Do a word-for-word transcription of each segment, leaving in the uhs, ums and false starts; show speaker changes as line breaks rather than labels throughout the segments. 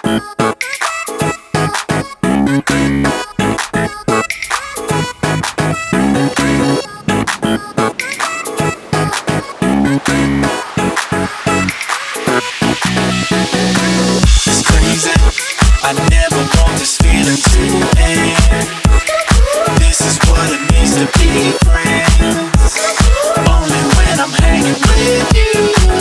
crazy. I never want this feeling to end. This is what it means to be friends. Only when I'm hanging with you,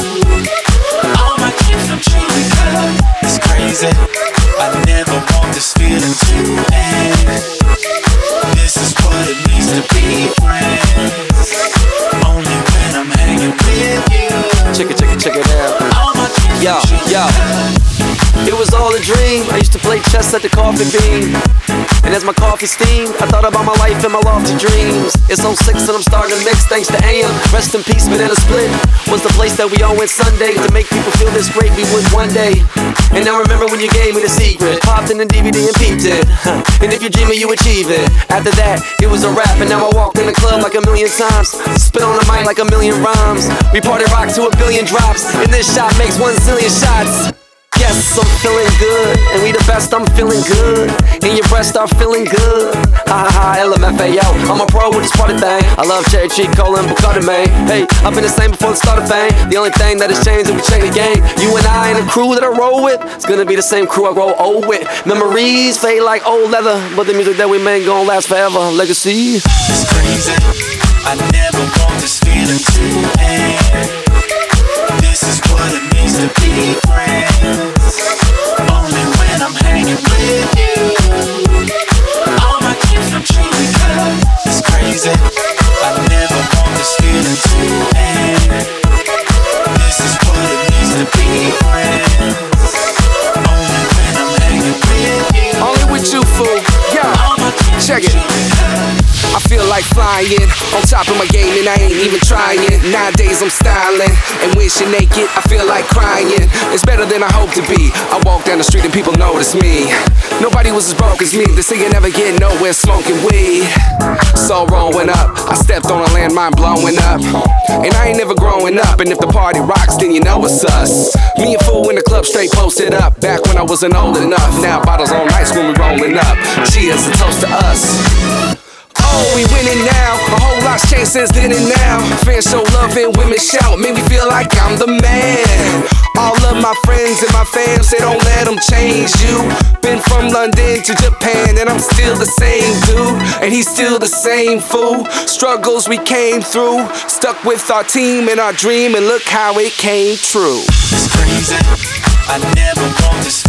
all my dreams come true because it's crazy. I never want this feeling to end. This is what it means to be friends. Only when I'm hanging with you.
Check it, check it, check it out.
All my dreams
Yo,
come true
yo. It was all a dream. I used to play chess at the coffee bean, and as my coffee steamed, I thought about my life and my lofty dreams. It's oh six and I'm starting to mix thanks to A M. Rest in peace, Banana Split was the place that we all went Sundays to make people feel this great we would one day. And now remember when you gave me the secret, popped in the D V D and peeped it. And if you dream it, you achieve it. After that, it was a rap, and now I walked in the club like a million times, spit on the mic like a million rhymes. We party rock to a billion drops, and this shot makes one zillion shots. Yes, I'm feeling good, and we the best, I'm feeling good. And your breasts are feeling good. Ha ha ha, L M F A O, I'm a pro with this party thing. I love cherry cheek, cola, and Bacardi, man. Hey, I've been the same before the start of fame. The only thing that has changed is we change the game. You and I and the crew that I roll with, it's gonna be the same crew I grow old with. Memories fade like old leather, but the music that we make gon' last forever. Legacy.
It's crazy. I never want this feeling to end. This is what it means to be friends. Only when I'm hanging with you, all my dreams come true because it's crazy. I never want this feeling to end. This is what it means to be friends. Only when I'm hanging with you.
Only with you, fool. Yeah,
All my dreams
check
come
it.
true because
I feel like flying, on top of my game and I ain't even trying. Nowadays I'm styling, and when she naked, I feel like crying. It's better than I hope to be. I walk down the street and people notice me. Nobody was as broke as me. They say you never get nowhere smoking weed. So rolling up, I stepped on a landmine blowing up. And I ain't never growing up, and if the party rocks, then you know it's us. Me and Fool in the club straight posted up. Back when I wasn't old enough, now bottles on ice when we rolling up. Cheers and toast to us. Oh, we winning now. A whole lot's changed since then and now. Fans show love and women shout, make me feel like I'm the man. All of my friends and my fam say don't let them change you. Been from London to Japan and I'm still the same dude, and he's still the same fool. Struggles we came through, stuck with our team and our dream, and look how it came true.
it's crazy. I never want this